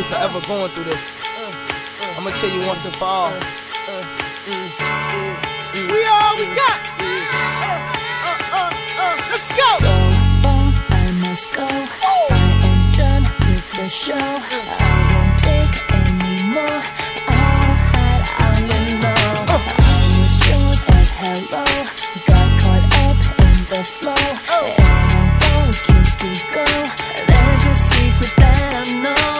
we forever going through this. I'ma tell you once and for all. We all we got. Let's go. So long, I must go. I am done with the show. I won't take any more. I'll hide out alone. I was yours at hello. Got caught up in the flow. And although it keeps to go, there's a secret that I know.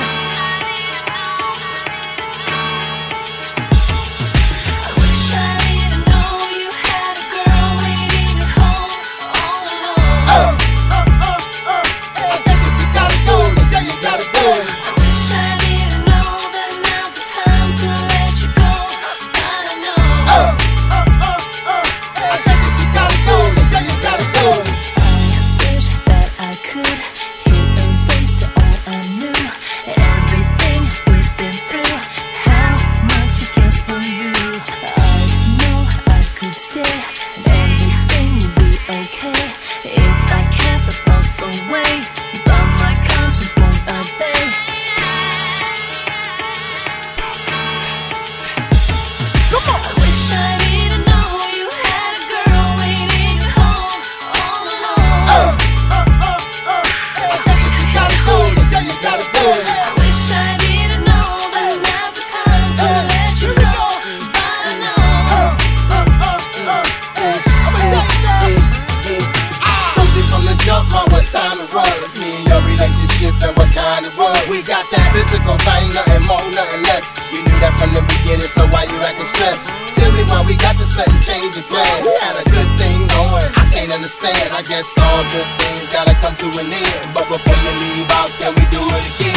We got that physical thing, nothing more, nothing less. You knew that from the beginning, so why you acting stressed? Tell me why we got the sudden change of plans. Had a good thing going, I can't understand. I guess all good things gotta come to an end. But before you leave out, can we do it again?